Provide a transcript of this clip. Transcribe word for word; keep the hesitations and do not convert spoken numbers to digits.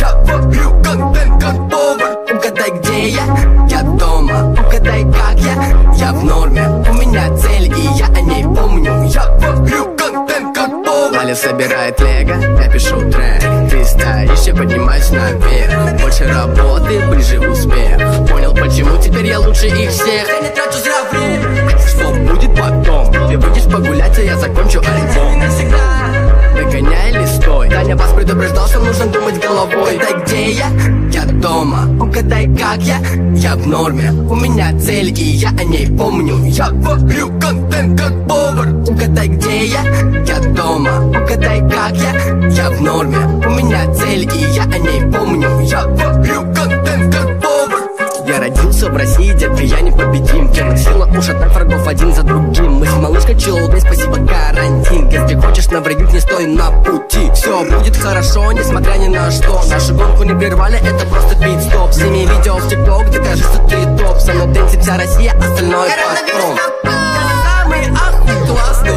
Я варю контент как повар. Угадай, где я? Я дома. Угадай, как я? Я в норме. У меня цель, и я о ней помню. Я варю контент как повар. Аля собирает лего, я пишу трек. Ты стоишь, я поднимаюсь наверх. Больше работы, ближе успех. Понял, почему теперь я лучше их всех. Я не трачу зря время. Что будет потом? Ты выйдешь погулять, а я закончу альбом. Догоняй или стой? Таня вас предупреждал, что нужно думать головой. Угадай, где я? Я дома. Угадай, как я? Я в норме. У меня цель, и я о ней помню. Я варю контент как повар. Угадай, где я? Я дома. Угадай, как я? Я в норме. У меня цель, и я о ней помню. Я варю контент как повар. Я родился в России, детка, я непобедим. Тема сила ушатать врагов один за другим. Мы с малышкой челдой, спасибо карантин. Если хочешь навредить, не стой на пути. Все будет хорошо, несмотря ни на что. Нашу гонку не прервали, это просто пит-стоп. Сними видео в тикток, докажи, что ты топ. Со мной дэнсит вся Россия, остальное потом. Самый ахуй классный